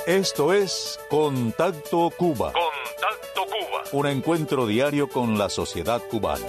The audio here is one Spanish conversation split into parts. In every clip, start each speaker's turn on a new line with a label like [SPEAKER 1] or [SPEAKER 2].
[SPEAKER 1] Esto es Contacto Cuba.
[SPEAKER 2] Contacto Cuba.
[SPEAKER 1] Un encuentro diario con la sociedad cubana.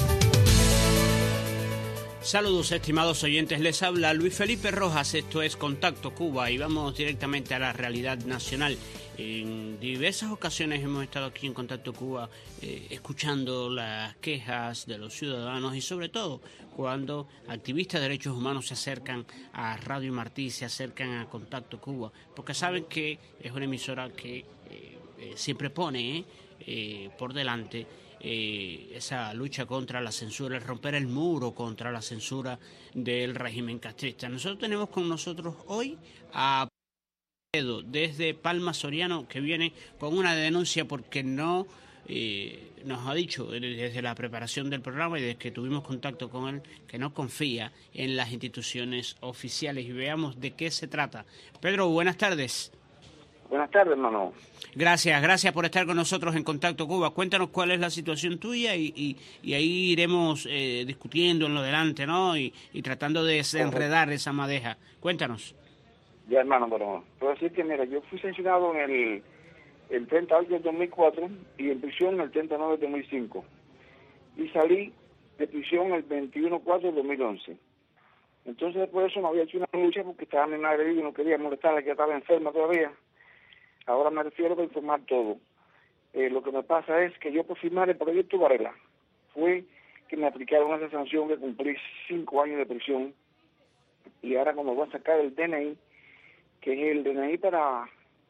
[SPEAKER 3] Saludos, estimados oyentes. Les habla Luis Felipe Rojas. Esto es Contacto Cuba y vamos directamente a la realidad nacional. En diversas ocasiones hemos estado aquí en Contacto Cuba escuchando las quejas de los ciudadanos y sobre todo cuando activistas de derechos humanos se acercan a Radio Martí, se acercan a Contacto Cuba, porque saben que es una emisora que siempre pone por delante esa lucha contra la censura, el romper el muro contra la censura del régimen castrista. Nosotros tenemos con nosotros hoy a Pedro desde Palma Soriano, que viene con una denuncia porque no nos ha dicho desde la preparación del programa y desde que tuvimos contacto con él que no confía en las instituciones oficiales, y veamos de qué se trata. Pedro, buenas tardes.
[SPEAKER 4] Buenas tardes, hermano.
[SPEAKER 3] Gracias por estar con nosotros en Contacto Cuba. Cuéntanos cuál es la situación tuya y ahí iremos discutiendo en lo delante, ¿no? Y tratando de desenredar esa madeja. Cuéntanos.
[SPEAKER 4] Ya, hermano, pero puedo decir que, mira, yo fui sancionado en el 30 de agosto del 2004 y en prisión el 39 del 2005. Y salí de prisión el 21/4 del 2011. Entonces, por eso no había hecho una lucha porque estaba mi madre viva y no quería molestarla, que estaba enferma todavía. Ahora me refiero para informar todo. Lo que me pasa es que yo por firmar el proyecto Varela fue que me aplicaron esa sanción de cumplir 5 años de prisión, y ahora como voy a sacar el DNI, que es el DNI para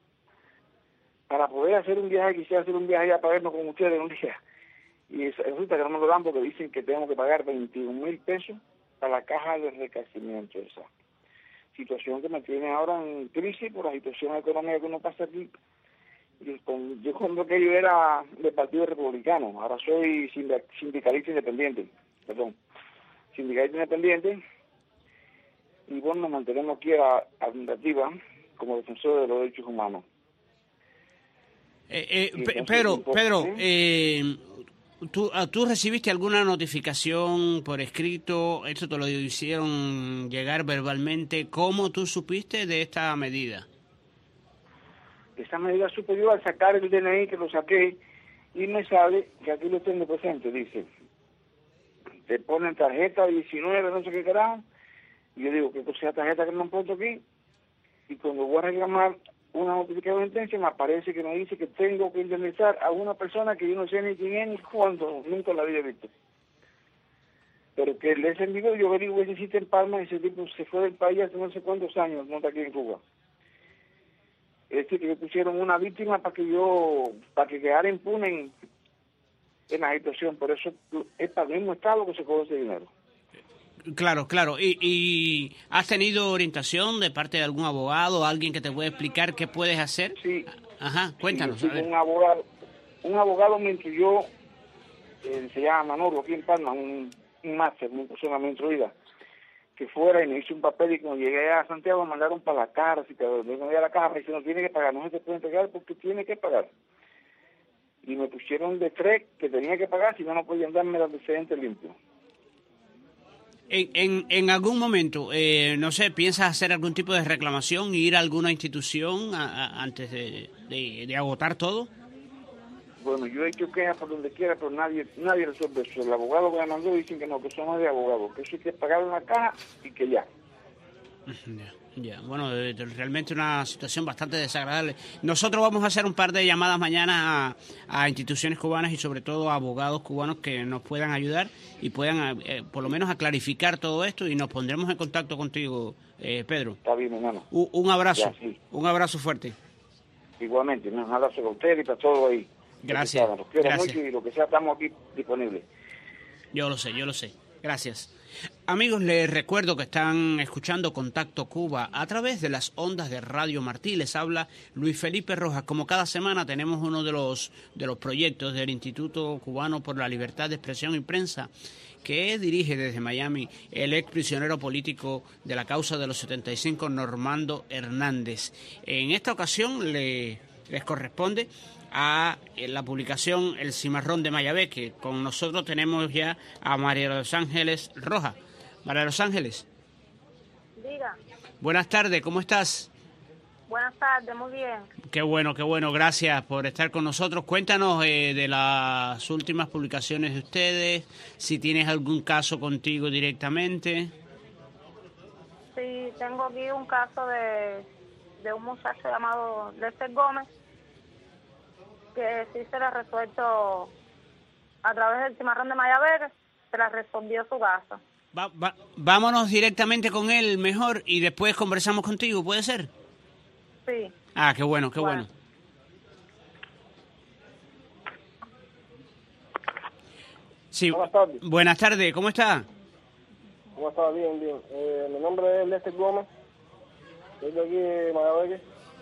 [SPEAKER 4] poder hacer un viaje, quisiera hacer un viaje allá para vernos con ustedes un día, y resulta que no me lo dan porque dicen que tengo que pagar 21,000 pesos para la caja de resarcimiento. Esa situación que me tiene ahora en crisis por la situación económica que uno pasa aquí. Yo cuando que yo era del Partido Republicano, ahora soy sindicalista independiente, y bueno, nos mantenemos aquí a la administrativa como defensor de los derechos humanos.
[SPEAKER 3] Pedro, ¿tú recibiste alguna notificación por escrito? ¿Esto te lo hicieron llegar verbalmente? ¿Cómo tú supiste de esta medida?
[SPEAKER 4] Esa medida supe yo al sacar el DNI, que lo saqué, y me sale que aquí lo tengo presente, dice, te ponen tarjeta 19, no sé qué carajo, y yo digo, ¿qué cosa es tarjeta que me han puesto aquí? Y cuando voy a reclamar una notificación de sentencia, me aparece que me dice que tengo que indemnizar a una persona que yo no sé ni quién es ni cuándo, nunca la había visto. Pero que el ese envío yo averigué ese sitio en Palma, y ese tipo se fue del país hace no sé cuántos años, no está aquí en Cuba. Es decir, que me pusieron una víctima para que quedara impune en la situación. Por eso es para el mismo Estado que se coge ese dinero.
[SPEAKER 3] Claro. ¿Y has tenido orientación de parte de algún abogado, alguien que te pueda explicar qué puedes hacer?
[SPEAKER 4] Sí.
[SPEAKER 3] Ajá, cuéntanos.
[SPEAKER 4] Sí, un abogado me instruyó, se llama Manolo, aquí en Palma, un máster, una persona me instruida, que fuera y me hice un papel, y cuando llegué a Santiago me mandaron para la caja, y cuando llegué a la caja me dice, no tiene que pagar, no se te puede entregar porque tiene que pagar. Y me pusieron de 3 que tenía que pagar, si no, no podían darme el antecedente limpio.
[SPEAKER 3] En algún momento, no sé, ¿piensas hacer algún tipo de reclamación, ir a alguna institución antes de agotar todo?
[SPEAKER 4] Bueno, yo he hecho quejas por donde quiera, pero nadie resuelve eso. El abogado que me mandó dicen que no, que eso no es de abogado, que eso hay que pagar una caja y que ya.
[SPEAKER 3] Ya. Bueno, realmente una situación bastante desagradable. Nosotros vamos a hacer un par de llamadas mañana a instituciones cubanas y sobre todo a abogados cubanos que nos puedan ayudar y puedan por lo menos a clarificar todo esto, y nos pondremos en contacto contigo, Pedro.
[SPEAKER 4] Está bien, hermano.
[SPEAKER 3] Un abrazo,
[SPEAKER 4] ya, sí.
[SPEAKER 3] Un abrazo fuerte.
[SPEAKER 4] Igualmente, un abrazo para usted y para todo ahí.
[SPEAKER 3] Gracias.
[SPEAKER 4] Los quiero mucho, y lo que sea, estamos aquí disponibles.
[SPEAKER 3] Yo lo sé. Gracias. Amigos, les recuerdo que están escuchando Contacto Cuba a través de las ondas de Radio Martí. Les habla Luis Felipe Rojas. Como cada semana tenemos uno de los proyectos del Instituto Cubano por la Libertad de Expresión y Prensa, que dirige desde Miami el ex prisionero político de la causa de los 75, Normando Hernández. En esta ocasión les corresponde a la publicación El Cimarrón de Mayabé, que con nosotros tenemos ya a María de los Ángeles Rojas. María de los Ángeles.
[SPEAKER 5] Diga.
[SPEAKER 3] Buenas tardes, ¿cómo estás?
[SPEAKER 2] Buenas tardes, muy bien.
[SPEAKER 3] Qué bueno, gracias por estar con nosotros. Cuéntanos de las últimas publicaciones de ustedes, si tienes algún caso contigo directamente.
[SPEAKER 2] Sí, tengo aquí un caso de un muchacho llamado Lester Gómez, que sí se le ha resuelto a través del cimarrón de Mayabeque, se le resolvió su caso.
[SPEAKER 3] Vámonos directamente con él mejor y después conversamos contigo, ¿puede ser?
[SPEAKER 2] Sí.
[SPEAKER 3] Ah, qué bueno. Sí,
[SPEAKER 5] Buenas tardes.
[SPEAKER 3] Buenas tardes, ¿cómo está?
[SPEAKER 5] ¿Cómo está? Bien. Mi nombre es Lester Gómez, soy de aquí de Mayabeque.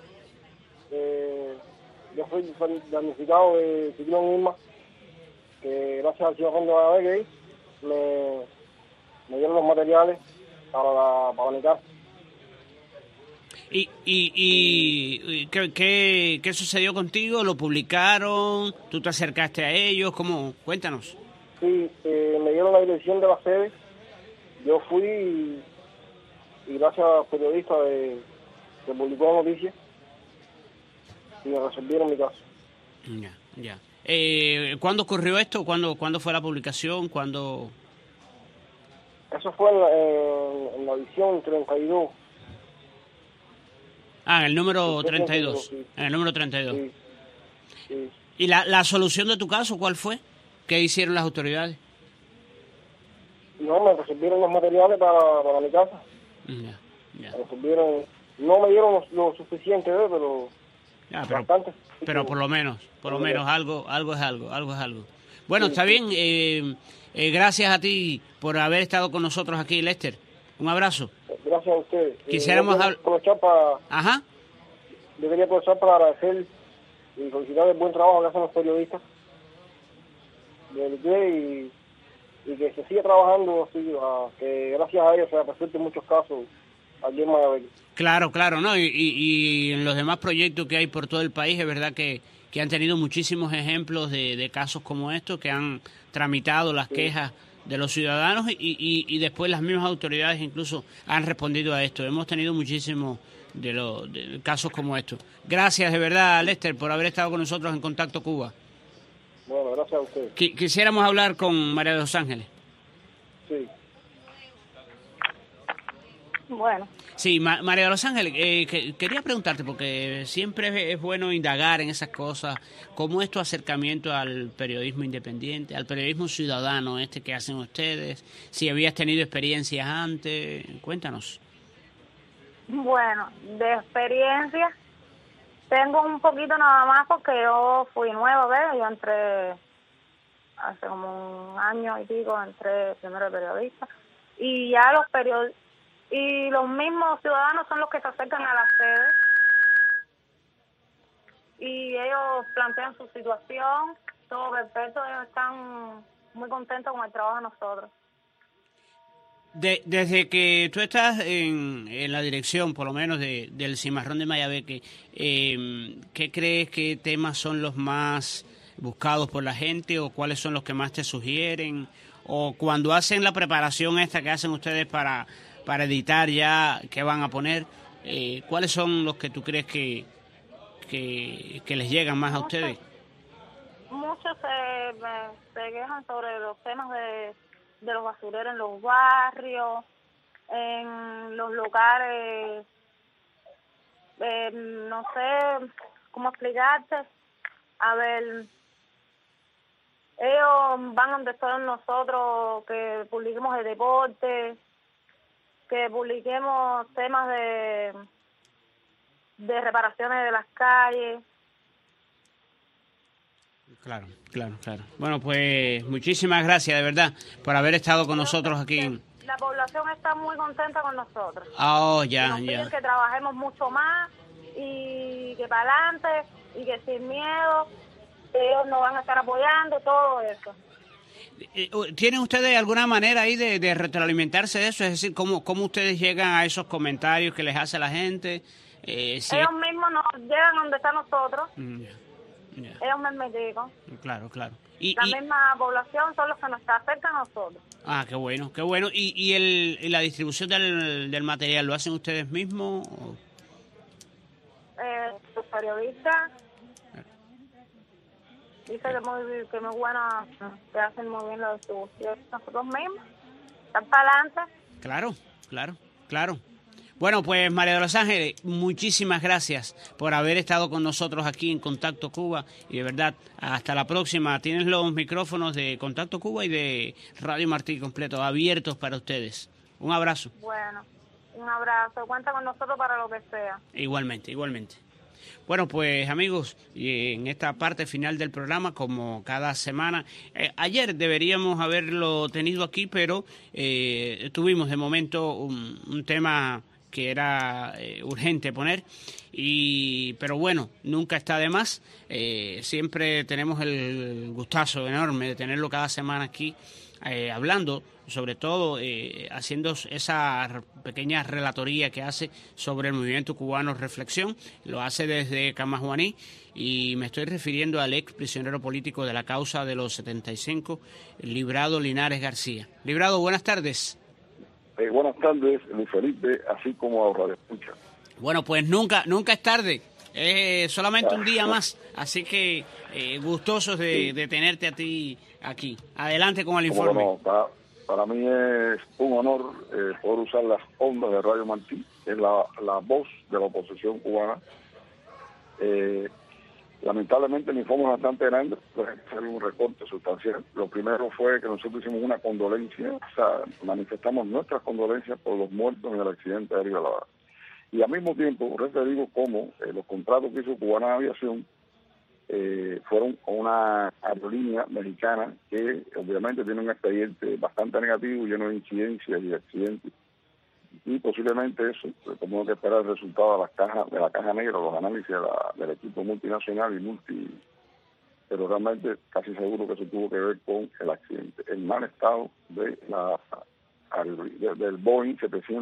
[SPEAKER 5] Yo fui damnificado de ciclón Irma, que gracias al ciudadano de Mayabeque me dieron los materiales para mi casa.
[SPEAKER 3] ¿Y qué sucedió contigo? ¿Lo publicaron? ¿Tú te acercaste a ellos? ¿Cómo? Cuéntanos.
[SPEAKER 5] Sí, me dieron la dirección de la sede. Yo fui y gracias a periodistas que publicó la noticia y me resolvieron mi caso.
[SPEAKER 3] Ya. ¿Cuándo ocurrió esto? ¿Cuándo fue la publicación? ¿Cuándo?
[SPEAKER 5] Eso fue en la edición 32.
[SPEAKER 3] Ah, en el número
[SPEAKER 5] Sí,
[SPEAKER 3] 32.
[SPEAKER 5] sí.
[SPEAKER 3] En el número 32.
[SPEAKER 5] Sí.
[SPEAKER 3] ¿Y la solución de tu caso cuál fue? ¿Qué hicieron las autoridades?
[SPEAKER 5] No, me resolvieron los materiales para mi casa.
[SPEAKER 3] Ya.
[SPEAKER 5] Me resolvieron, no me dieron lo suficiente, pero bastante.
[SPEAKER 3] Pero por lo menos algo es algo. Bueno,
[SPEAKER 5] Sí,
[SPEAKER 3] está
[SPEAKER 5] sí.
[SPEAKER 3] bien. Gracias a ti por haber estado con nosotros aquí, Lester. Un abrazo.
[SPEAKER 5] Gracias a ustedes.
[SPEAKER 3] Quisiéramos
[SPEAKER 5] yo quería aprovechar para agradecer y felicitar el buen trabajo que hacen los periodistas del ITE y que se siga trabajando así, que gracias a ellos se resuelten muchos casos aquí en Mayabeque.
[SPEAKER 3] Claro, ¿no? Y en los demás proyectos que hay por todo el país, es verdad que han tenido muchísimos ejemplos de casos como estos, que han tramitado las quejas de los ciudadanos y después las mismas autoridades incluso han respondido a esto. Hemos tenido muchísimos de casos como estos. Gracias de verdad, Lester, por haber estado con nosotros en Contacto Cuba.
[SPEAKER 5] Bueno, gracias a ustedes.
[SPEAKER 3] Quisiéramos hablar con María de los Ángeles.
[SPEAKER 5] Sí.
[SPEAKER 2] Bueno.
[SPEAKER 3] Sí, María de los Ángeles, quería preguntarte, porque siempre es bueno indagar en esas cosas, cómo es tu acercamiento al periodismo independiente, al periodismo ciudadano que hacen ustedes, si habías tenido experiencias antes, cuéntanos.
[SPEAKER 2] Bueno, de experiencia tengo un poquito nada más porque yo fui nueva, ¿ves? Yo entré hace como un año y pico, entré primero de periodista y ya y los mismos ciudadanos son los que se acercan a la sede y ellos plantean su situación, todo perfecto, ellos están muy contentos con el trabajo de nosotros.
[SPEAKER 3] Desde que tú estás en la dirección, por lo menos, del Cimarrón de Mayabeque, ¿qué crees que temas son los más buscados por la gente o cuáles son los que más te sugieren? O cuando hacen la preparación esta que hacen ustedes para editar ya, ¿qué van a poner? ¿Cuáles son los que tú crees que les llegan más a ustedes?
[SPEAKER 2] Muchos se quejan sobre los temas de los basureros en los barrios, en los locales, no sé cómo explicarte. A ver, ellos van donde están nosotros, que publiquemos el deporte, que publiquemos temas de reparaciones de las calles.
[SPEAKER 3] Claro. Bueno, pues muchísimas gracias, de verdad, por haber estado con nosotros aquí.
[SPEAKER 2] La población está muy contenta con nosotros.
[SPEAKER 3] Ya.
[SPEAKER 2] Nos piden que trabajemos mucho más y que para adelante y que sin miedo, ellos nos van a estar apoyando, todo eso.
[SPEAKER 3] ¿Tienen ustedes alguna manera ahí de retroalimentarse de eso? Es decir, ¿cómo ustedes llegan a esos comentarios que les hace la gente?
[SPEAKER 2] Ellos mismos nos llegan donde está nosotros. Ellos mismos llegan.
[SPEAKER 3] Claro.
[SPEAKER 2] La misma población son los que nos acercan a nosotros.
[SPEAKER 3] Ah, qué bueno. ¿Y la distribución del material lo hacen ustedes mismos?
[SPEAKER 2] Los periodistas dice que muy buena, que hacen muy bien la distribución nosotros mismos. Están para adelante.
[SPEAKER 3] Claro. Bueno, pues María de los Ángeles, muchísimas gracias por haber estado con nosotros aquí en Contacto Cuba y de verdad, hasta la próxima. Tienes los micrófonos de Contacto Cuba y de Radio Martí completo abiertos para ustedes. Un abrazo.
[SPEAKER 2] Bueno, un abrazo. Cuenta con nosotros para lo que sea.
[SPEAKER 3] Igualmente. Bueno, pues amigos, y en esta parte final del programa, como cada semana, ayer deberíamos haberlo tenido aquí, pero tuvimos de momento un tema que era urgente poner, pero bueno, nunca está de más. Siempre tenemos el gustazo enorme de tenerlo cada semana aquí hablando, sobre todo haciendo esa pequeña relatoría que hace sobre el movimiento cubano Reflexión. Lo hace desde Camajuaní y me estoy refiriendo al ex prisionero político de la causa de los 75, Librado Linares García. Librado, buenas tardes.
[SPEAKER 6] Buenas tardes, Luis Felipe, así como a Radio Escucha.
[SPEAKER 3] Bueno, pues nunca es tarde, solamente un día más, así que gustosos de tenerte a ti aquí. Adelante con el informe.
[SPEAKER 6] No, para mí es un honor poder usar las ondas de Radio Martí, que es la voz de la oposición cubana. Lamentablemente el informe es bastante grande, pues hay un recorte sustancial. Lo primero fue que nosotros hicimos una condolencia, o sea, manifestamos nuestras condolencias por los muertos en el accidente aéreo de La Habana. Y al mismo tiempo referimos cómo los contratos que hizo Cubana Aviación fueron con una aerolínea mexicana que obviamente tiene un expediente bastante negativo, lleno de incidencias y accidentes. Y posiblemente eso, como que esperar el resultado de la caja negra, los análisis del equipo multinacional pero realmente casi seguro que eso tuvo que ver con el accidente, el mal estado de del Boeing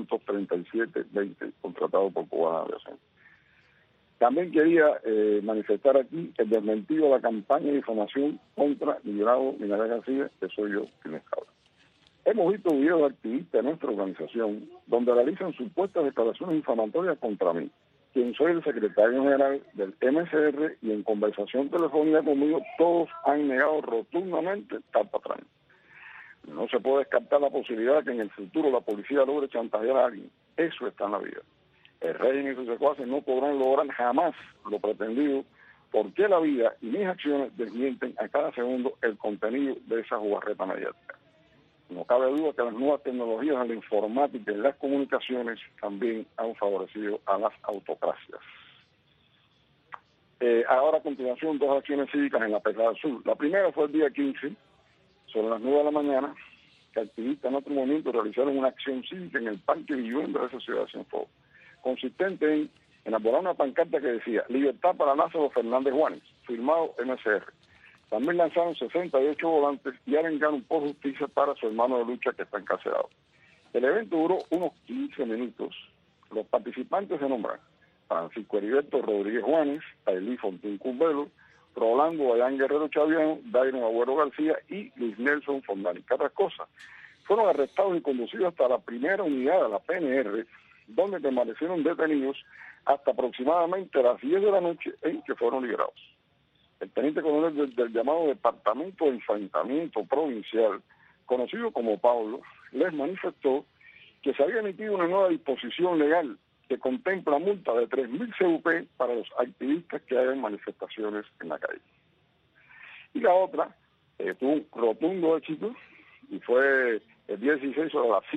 [SPEAKER 6] 737-20 contratado por Cubana Aviación. También quería manifestar aquí el desmentido de la campaña de información contra Librado Linares García, que soy yo quien les habla. Hemos visto videos de activistas de nuestra organización donde realizan supuestas declaraciones infamatorias contra mí, quien soy el secretario general del MCR, y en conversación telefónica conmigo todos han negado rotundamente tal patraña. No se puede descartar la posibilidad de que en el futuro la policía logre chantajear a alguien. Eso está en la vida. El régimen y sus secuaces no podrán lograr jamás lo pretendido, porque la vida y mis acciones desmienten a cada segundo el contenido de esa jugarreta mediática. No cabe duda que las nuevas tecnologías de la informática y las comunicaciones también han favorecido a las autocracias. Ahora a continuación, dos acciones cívicas en la Pesada Sur. La primera fue el día 15, sobre las 9 de la mañana, que activistas en otro momento realizaron una acción cívica en el Parque Vivienda de esa ciudad de Cienfuegos, consistente en elaborar una pancarta que decía "Libertad para Lázaro Fernández Juárez", firmado MCR. También lanzaron 68 volantes y arengaron por justicia para su hermano de lucha que está encarcelado. El evento duró unos 15 minutos. Los participantes se nombran Francisco Heriberto Rodríguez Juárez, Ailí Fontín Curbelo, Rolando Bayán Guerrero Chaviano, Dairon Agüero García y Luis Nelson Fondani. Cada cosa. Fueron arrestados y conducidos hasta la primera unidad de la PNR, donde permanecieron detenidos hasta aproximadamente las 10 de la noche en que fueron liberados. El teniente coronel del llamado Departamento de Enfrentamiento Provincial, conocido como Pablo, les manifestó que se había emitido una nueva disposición legal que contempla multa de 3.000 CUP para los activistas que hagan manifestaciones en la calle. Y la otra tuvo un rotundo éxito y fue el día 16 a las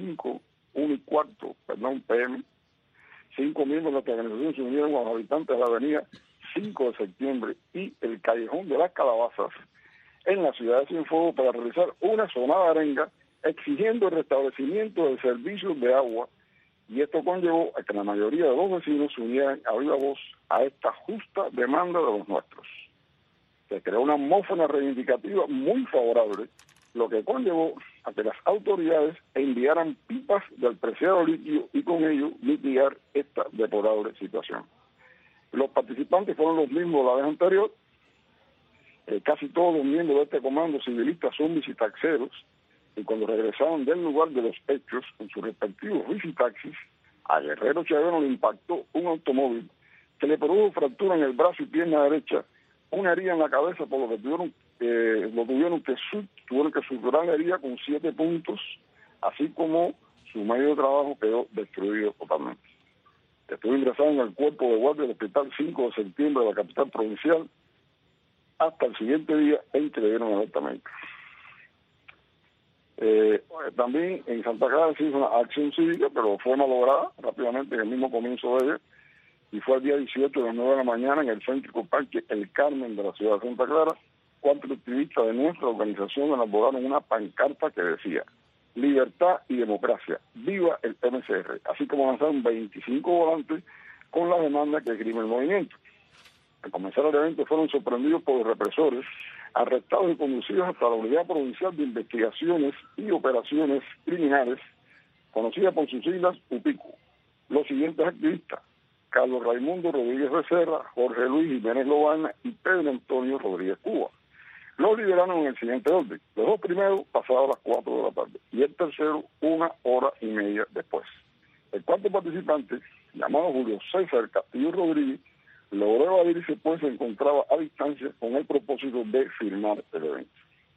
[SPEAKER 6] 5:15 p.m. 5 miembros de nuestra organización se unieron a los habitantes de la avenida 5 de septiembre y el Callejón de las Calabazas en la ciudad de Cienfuegos para realizar una sonada arenga exigiendo el restablecimiento del servicio de agua, y esto conllevó a que la mayoría de los vecinos se unieran a viva voz a esta justa demanda de los nuestros. Se creó una atmósfera reivindicativa muy favorable, lo que conllevó a que las autoridades enviaran pipas del preciado líquido y con ello mitigar esta deplorable situación. Los participantes fueron los mismos de la vez anterior. Casi todos los miembros de este comando civilistas son visitaxeros, y cuando regresaron del lugar de los hechos en sus respectivos visitaxis, a Guerrero Chaviano le impactó un automóvil que le produjo fractura en el brazo y pierna derecha, una herida en la cabeza, por lo que tuvieron que suturar la herida con 7 puntos, así como su medio de trabajo quedó destruido totalmente. Estuvo ingresado en el cuerpo de guardia del Hospital 5 de septiembre de la capital provincial hasta el siguiente día en que le dieron alerta médica. También en Santa Clara se hizo una acción cívica, pero fue malograda rápidamente en el mismo comienzo de ella, y fue el día 18 de las 9 de la mañana en el céntrico parque El Carmen de la ciudad de Santa Clara. 4 activistas de nuestra organización elaboraron una pancarta que decía: libertad y democracia, viva el MCR, así como lanzaron 25 volantes con la demanda que esgrime el movimiento. Al comenzar el evento fueron sorprendidos por los represores, arrestados y conducidos hasta la Unidad Provincial de Investigaciones y Operaciones Criminales, conocida por sus siglas UPICU. Los siguientes activistas: Carlos Raimundo Rodríguez Becerra, Jorge Luis Jiménez Lobana y Pedro Antonio Rodríguez Cuba. Los liberaron en el siguiente orden: los 2 primeros pasados las 4 de la tarde y el tercero 1 hora y media después. El cuarto participante, llamado Julio César Castillo Rodríguez, logró evadirse, pues se encontraba a distancia con el propósito de firmar el evento.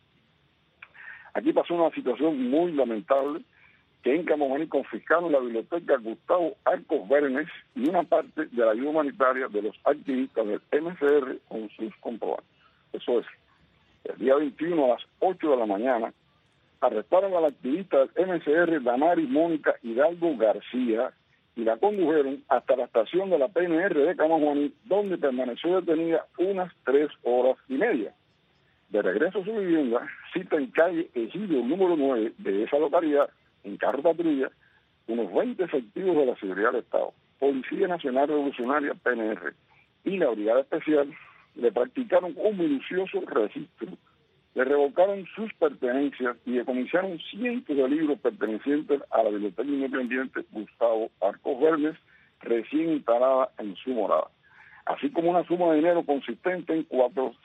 [SPEAKER 6] Aquí pasó una situación muy lamentable, que en Camomaní confiscaron la biblioteca Gustavo Arcos Bernes y una parte de la ayuda humanitaria de los activistas del MCR con sus comprobantes. Eso es, el día 21 a las 8 de la mañana, arrestaron a la activista del MCR Damaris Mónica Hidalgo García y la condujeron hasta la estación de la PNR de Camajuaní, donde permaneció detenida unas 3 horas y media. De regreso a su vivienda, cita en calle Ejido número 9 de esa localidad, en carro patrulla, unos 20 efectivos de la Seguridad del Estado, Policía Nacional Revolucionaria PNR y la Brigada Especial, le practicaron un minucioso registro, le revocaron sus pertenencias y decomisaron cientos de libros pertenecientes a la Biblioteca Independiente Gustavo Arcos Bernes, recién instalada en su morada, así como una suma de dinero consistente en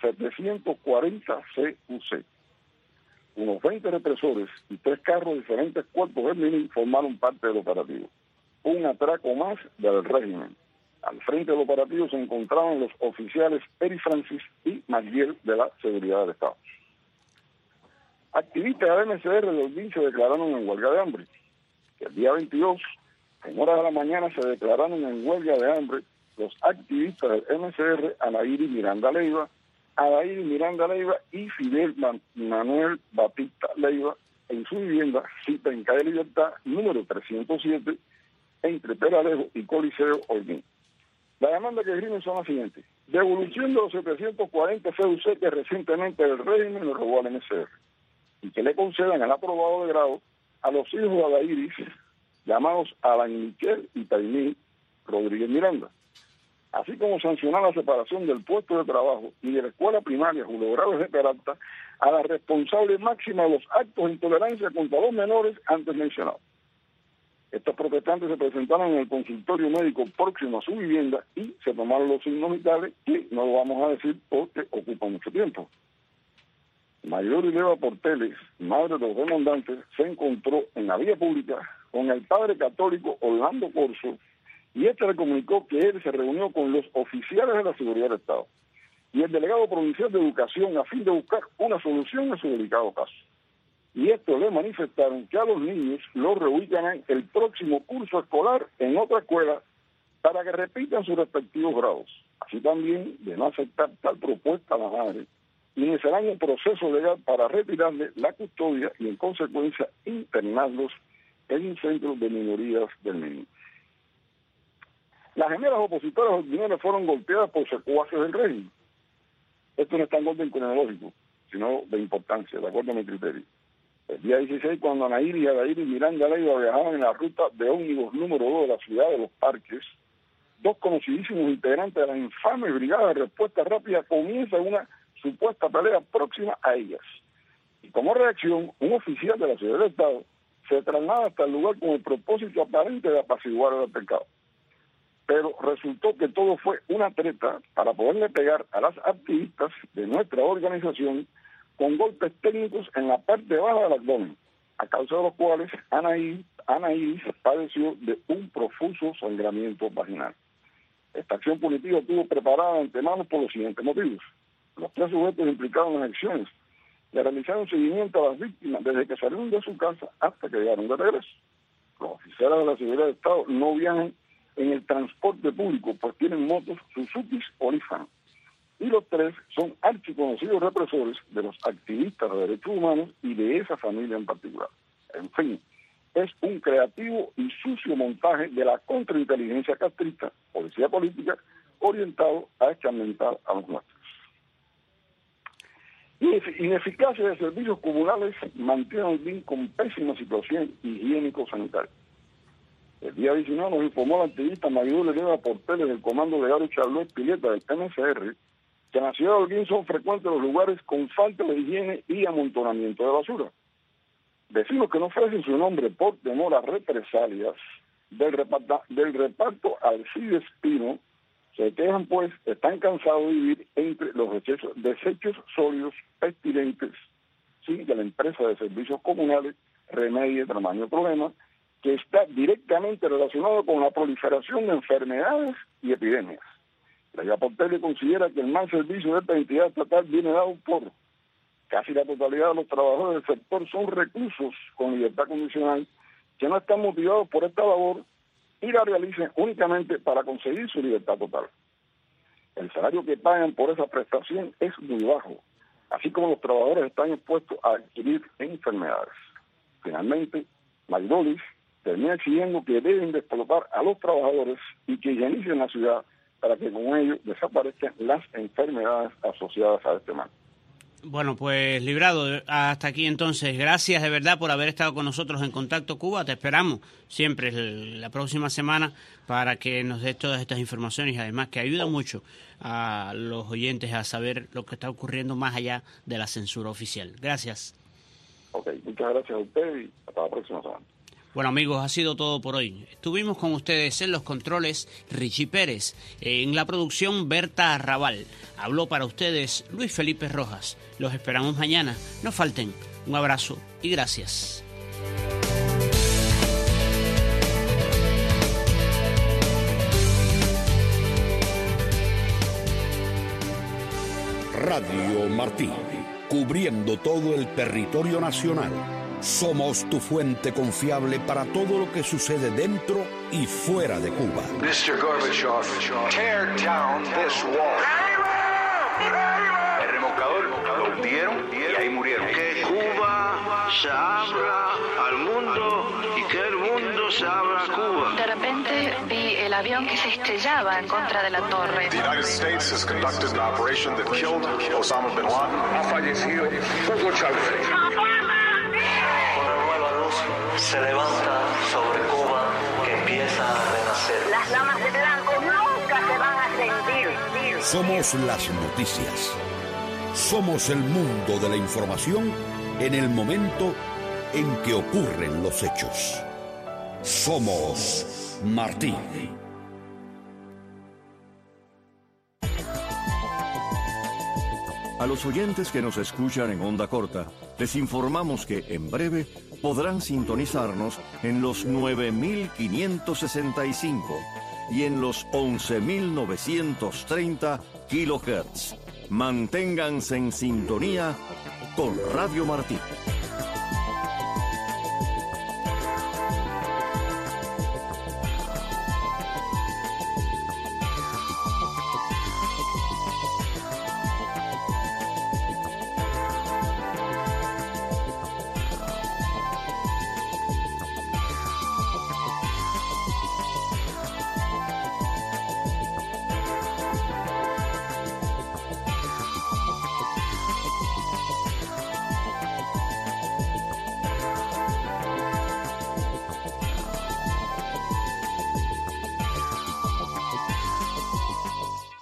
[SPEAKER 6] 740 CUC. Unos 20 represores y 3 carros de diferentes cuerpos del MINI formaron parte del operativo. Un atraco más del régimen. Al frente del operativo se encontraban los oficiales Eri Francis y Magiel de la Seguridad del Estado. Activistas del MCR de Holguín se declararon en huelga de hambre. El día 22, en horas de la mañana, se declararon en huelga de hambre los activistas del MCR Anaíri Miranda Leiva y Fidel Manuel Batista Leiva en su vivienda, cita en calle Libertad, número 307, entre Peralejo y Coliseo Holguín. La demanda que esgrimen son las siguientes: devolución de los 740 CUC que recientemente el régimen le robó al MCR, y que le concedan el aprobado de grado a los hijos de Adairis, llamados Alan Michel y Taimí Rodríguez Miranda, así como sancionar la separación del puesto de trabajo y de la escuela primaria Julio Graves de Peralta a la responsable máxima de los actos de intolerancia contra los menores antes mencionados. Estos protestantes se presentaron en el consultorio médico próximo a su vivienda y se tomaron los signos vitales, que no lo vamos a decir porque ocupa mucho tiempo. Mayor Ileva Porteles, madre de los demandantes, se encontró en la vía pública con el padre católico Orlando Corso, y este le comunicó que él se reunió con los oficiales de la Seguridad del Estado y el delegado provincial de Educación a fin de buscar una solución a su delicado caso. Y estos le manifestaron que a los niños los reubicarán el próximo curso escolar en otra escuela para que repitan sus respectivos grados. Así también, de no aceptar tal propuesta a la madre, iniciarán un proceso legal para retirarle la custodia y en consecuencia internarlos en un centro de minorías del niño. Las gemelas opositoras ordinarias fueron golpeadas por secuaces del régimen. Esto no está en orden cronológico, sino de importancia, de acuerdo a mi criterio. El día 16, cuando Anaíri y Adaíri Miranda Leiva viajaban en la ruta de ómnibus número 2 de la ciudad de Los Parques, 2 conocidísimos integrantes de la infame Brigada de Respuesta Rápida comienzan una supuesta pelea próxima a ellas. Y como reacción, un oficial de la Seguridad del Estado se traslada hasta el lugar con el propósito aparente de apaciguar el altercado. Pero resultó que todo fue una treta para poderle pegar a las activistas de nuestra organización con golpes técnicos en la parte baja del abdomen, a causa de los cuales Anaíris padeció de un profuso sangramiento vaginal. Esta acción punitiva estuvo preparada de antemano por los siguientes motivos. Los 3 sujetos implicados en las acciones le realizaron seguimiento a las víctimas desde que salieron de su casa hasta que llegaron de regreso. Los oficiales de la seguridad del Estado no viajan en el transporte público, pues tienen motos Suzuki o Nissan. Y los 3 son archiconocidos represores de los activistas de derechos humanos y de esa familia en particular. En fin, es un creativo y sucio montaje de la contrainteligencia castrista, policía política, orientado a escarmentar a los nuestros. Ineficacia de servicios comunales mantiene el BIN con pésima situación higiénico-sanitaria. El día 19 nos informó la activista Maridul Elena Porteles del Comando Legario Charlotte Pileta del MSR que en la ciudad de Holguín son frecuentes los lugares con falta de higiene y amontonamiento de basura. Vecinos que no ofrecen su nombre por temor a represalias del reparto Alcides Pino se quejan, pues están cansados de vivir entre los desechos sólidos pestilentes sin que la empresa de servicios comunales remedie el tamaño problema que está directamente relacionado con la proliferación de enfermedades y epidemias. La Portele considera que el mal servicio de esta entidad estatal viene dado por casi la totalidad de los trabajadores del sector son reclusos con libertad condicional que no están motivados por esta labor y la realicen únicamente para conseguir su libertad total. El salario que pagan por esa prestación es muy bajo, así como los trabajadores están expuestos a adquirir enfermedades. Finalmente, Mayrolis termina exigiendo que deben de explotar a los trabajadores y que higienicen la ciudad para que con ello desaparezcan las enfermedades asociadas a este mal.
[SPEAKER 3] Bueno, pues Librado, hasta aquí entonces. Gracias de verdad por haber estado con nosotros en Contacto Cuba. Te esperamos siempre la próxima semana para que nos des todas estas informaciones y además que ayuda mucho a los oyentes a saber lo que está ocurriendo más allá de la censura oficial. Gracias.
[SPEAKER 6] Ok, muchas gracias a usted y hasta la próxima semana.
[SPEAKER 3] Bueno amigos, ha sido todo por hoy. Estuvimos con ustedes en los controles Richie Pérez, en la producción Berta Arrabal. Habló para ustedes Luis Felipe Rojas. Los esperamos mañana. No falten. Un abrazo y gracias.
[SPEAKER 7] Radio Martí, cubriendo todo el territorio nacional. Somos tu fuente confiable para todo lo que sucede dentro y fuera de Cuba.
[SPEAKER 8] Mr. Gorbachev, tear down this wall. El remolcador lo hundieron y ahí murieron.
[SPEAKER 9] Que Cuba se abra al mundo y que el mundo se abra a Cuba.
[SPEAKER 10] De repente vi el avión que se estrellaba en contra de la torre.
[SPEAKER 11] The United States has conducted an operation that killed Osama bin Laden.
[SPEAKER 9] Ha fallecido Hugo Chávez.
[SPEAKER 12] Se levanta sobre Cuba que empieza a renacer.
[SPEAKER 2] Las damas de blanco nunca se van a rendir.
[SPEAKER 7] Somos las noticias. Somos el mundo de la información en el momento en que ocurren los hechos. Somos Martí.
[SPEAKER 13] A los oyentes que nos escuchan en onda corta, les informamos que en breve podrán sintonizarnos en los 9.565 y en los 11.930 kHz. Manténganse en sintonía con Radio Martí.